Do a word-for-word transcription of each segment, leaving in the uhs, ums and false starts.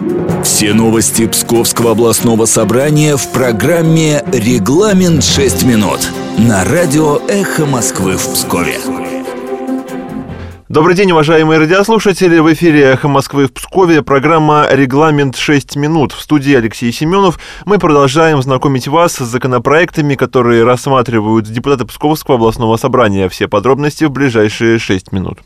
Все новости Псковского областного собрания в программе «Регламент шесть минут» на радио «Эхо Москвы» в Пскове. Добрый день, уважаемые радиослушатели! В эфире «Эхо Москвы» в Пскове программа «Регламент шесть минут». В студии Алексей Семенов. Мы продолжаем знакомить вас с законопроектами, которые рассматривают депутаты Псковского областного собрания. Все подробности в ближайшие шесть минут.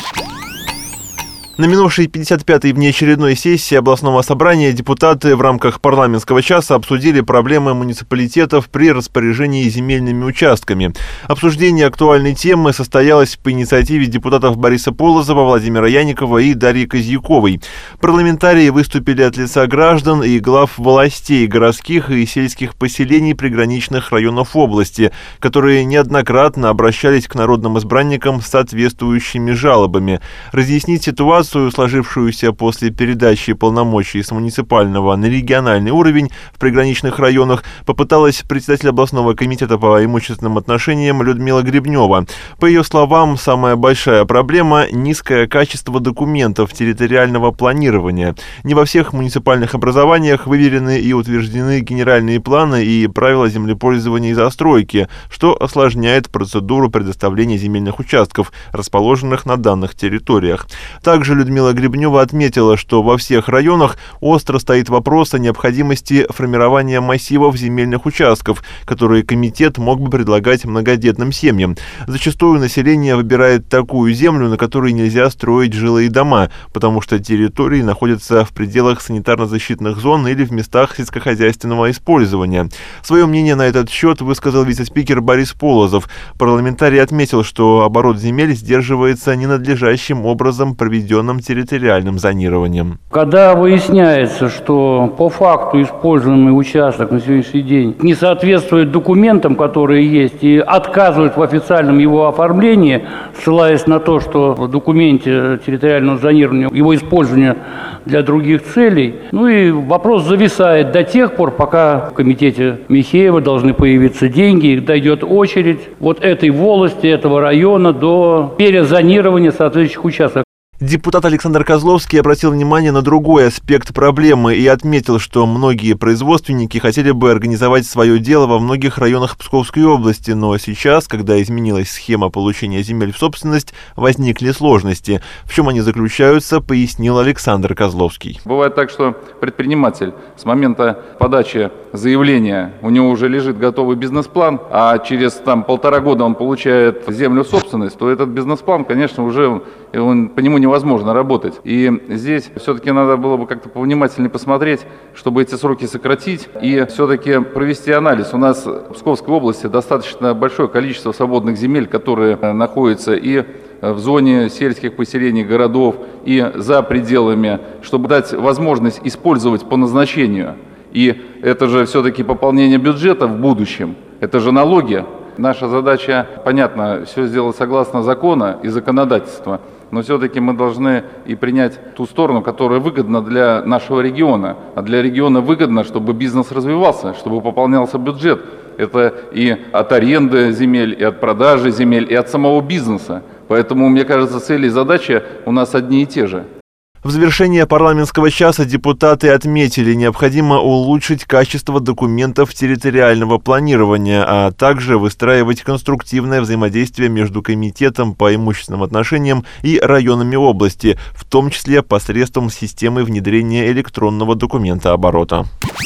На минувшей пятьдесят пятой внеочередной сессии областного собрания депутаты в рамках парламентского часа обсудили проблемы муниципалитетов при распоряжении земельными участками. Обсуждение актуальной темы состоялось по инициативе депутатов Бориса Полозова, Владимира Яникова и Дарьи Козьяковой. Парламентарии выступили от лица граждан и глав властей городских и сельских поселений приграничных районов области, которые неоднократно обращались к народным избранникам с соответствующими жалобами. Разъяснить ситуацию, сложившуюся после передачи полномочий с муниципального на региональный уровень в приграничных районах, попыталась председатель областного комитета по имущественным отношениям Людмила Гребнева. По ее словам, самая большая проблема – низкое качество документов территориального планирования. Не во всех муниципальных образованиях выверены и утверждены генеральные планы и правила землепользования и застройки, что осложняет процедуру предоставления земельных участков, расположенных на данных территориях. Также Людмила Гребнева отметила, что во всех районах остро стоит вопрос о необходимости формирования массивов земельных участков, которые комитет мог бы предлагать многодетным семьям. Зачастую население выбирает такую землю, на которой нельзя строить жилые дома, потому что территории находятся в пределах санитарно-защитных зон или в местах сельскохозяйственного использования. Свое мнение на этот счет высказал вице-спикер Борис Полозов. Парламентарий отметил, что оборот земель сдерживается ненадлежащим образом проведенным территориальным зонированием. Когда выясняется, что по факту используемый участок на сегодняшний день не соответствует документам, которые есть, и отказывают в официальном его оформлении, ссылаясь на то, что в документе территориального зонирования его использование для других целей, ну и вопрос зависает до тех пор, пока в комитете Михеева должны появиться деньги, и дойдет очередь вот этой волости, этого района до перезонирования соответствующих участков. Депутат Александр Козловский обратил внимание на другой аспект проблемы и отметил, что многие производственники хотели бы организовать свое дело во многих районах Псковской области, но сейчас, когда изменилась схема получения земель в собственность, возникли сложности. В чем они заключаются, пояснил Александр Козловский. Бывает так, что предприниматель с момента подачи заявления, у него уже лежит готовый бизнес-план, а через там, полтора года он получает землю в собственность, то этот бизнес-план, конечно, уже он, по нему невозможно работать. И здесь все-таки надо было бы как-то повнимательнее посмотреть, чтобы эти сроки сократить и все-таки провести анализ. У нас в Псковской области достаточно большое количество свободных земель, которые находятся и в зоне сельских поселений, городов, и за пределами, чтобы дать возможность использовать по назначению. И это же все-таки пополнение бюджета в будущем, это же налоги. Наша задача, понятно, все сделать согласно закона и законодательства, но все-таки мы должны и принять ту сторону, которая выгодна для нашего региона. А для региона выгодно, чтобы бизнес развивался, чтобы пополнялся бюджет. Это и от аренды земель, и от продажи земель, и от самого бизнеса. Поэтому, мне кажется, цели и задачи у нас одни и те же. В завершение парламентского часа депутаты отметили, необходимо улучшить качество документов территориального планирования, а также выстраивать конструктивное взаимодействие между комитетом по имущественным отношениям и районами области, в том числе посредством системы внедрения электронного документооборота.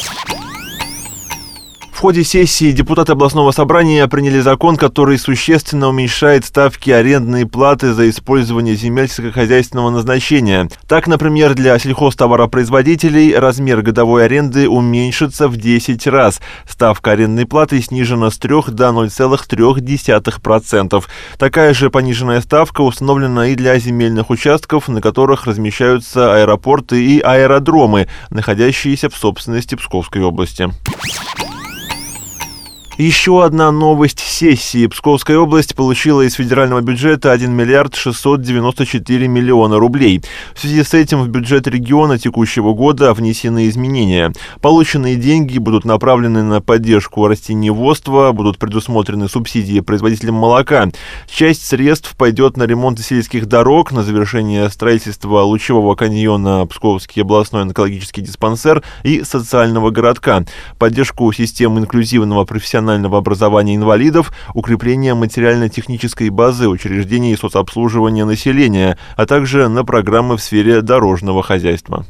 В ходе сессии депутаты областного собрания приняли закон, который существенно уменьшает ставки арендной платы за использование земель сельскохозяйственного назначения. Так, например, для сельхозтоваропроизводителей размер годовой аренды уменьшится в десять раз. Ставка арендной платы снижена с трёх до ноль целых трёх десятых процента. Такая же пониженная ставка установлена и для земельных участков, на которых размещаются аэропорты и аэродромы, находящиеся в собственности Псковской области. Еще одна новость сессии. Псковская область получила из федерального бюджета один миллиард шестьсот девяносто четыре миллиона рублей. В связи с этим в бюджет региона текущего года внесены изменения. Полученные деньги будут направлены на поддержку растениеводства, будут предусмотрены субсидии производителям молока. Часть средств пойдет на ремонт сельских дорог, на завершение строительства лучевого каньона Псковский областной онкологический диспансер и социального городка, поддержку системы инклюзивного профессионального образования инвалидов, укрепление материально-технической базы учреждений соцобслуживания населения, а также на программы в сфере дорожного хозяйства.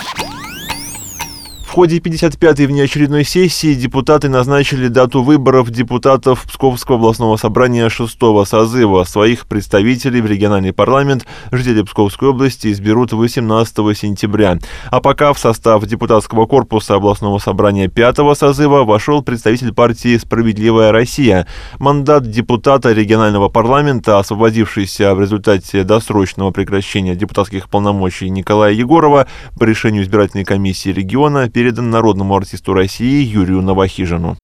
В ходе пятьдесят пятой внеочередной сессии депутаты назначили дату выборов депутатов Псковского областного собрания шестого созыва. Своих представителей в региональный парламент жители Псковской области изберут восемнадцатого сентября. А пока в состав депутатского корпуса областного собрания пятого созыва вошел представитель партии «Справедливая Россия». Мандат депутата регионального парламента, освободившийся в результате досрочного прекращения депутатских полномочий Николая Егорова, по решению избирательной комиссии региона передан народному артисту России Юрию Новохижину.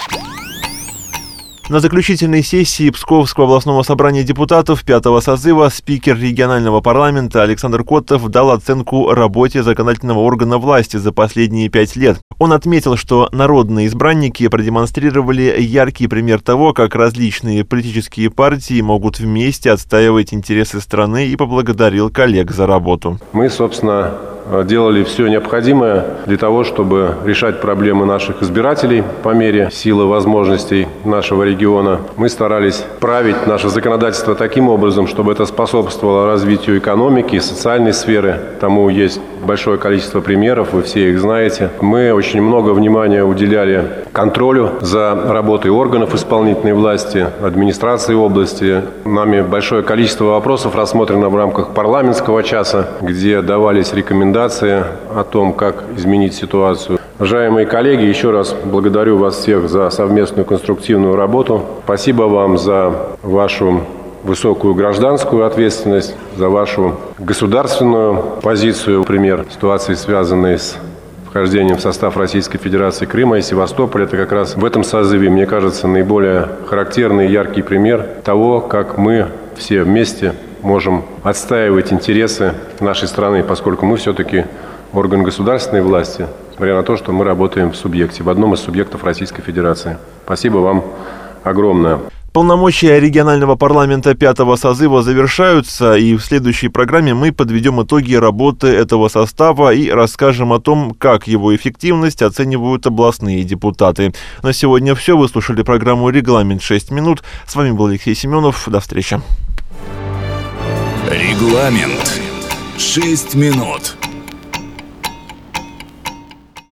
На заключительной сессии Псковского областного собрания депутатов пятого созыва спикер регионального парламента Александр Котов дал оценку работе законодательного органа власти за последние пять лет. Он отметил, что народные избранники продемонстрировали яркий пример того, как различные политические партии могут вместе отстаивать интересы страны, и поблагодарил коллег за работу. Мы, собственно, делали все необходимое для того, чтобы решать проблемы наших избирателей по мере силы возможностей нашего региона. Мы старались править наше законодательство таким образом, чтобы это способствовало развитию экономики и социальной сферы. Тому есть большое количество примеров, вы все их знаете. Мы очень много внимания уделяли контролю за работой органов исполнительной власти, администрации области. Нами большое количество вопросов рассмотрено в рамках парламентского часа, где давались рекомендации о том, как изменить ситуацию. Уважаемые коллеги, еще раз благодарю вас всех за совместную конструктивную работу. Спасибо вам за вашу высокую гражданскую ответственность, за вашу государственную позицию. Например, ситуации, связанные с вхождением в состав Российской Федерации Крыма и Севастополя. Это как раз в этом созыве, мне кажется, наиболее характерный и яркий пример того, как мы все вместе можем отстаивать интересы нашей страны, поскольку мы все-таки орган государственной власти, несмотря на то, что мы работаем в субъекте, в одном из субъектов Российской Федерации. Спасибо вам огромное. Полномочия регионального парламента пятого созыва завершаются, и в следующей программе мы подведем итоги работы этого состава и расскажем о том, как его эффективность оценивают областные депутаты. На сегодня все. Вы слушали программу «Регламент шесть минут». С вами был Алексей Семенов. До встречи. Регламент шесть минут.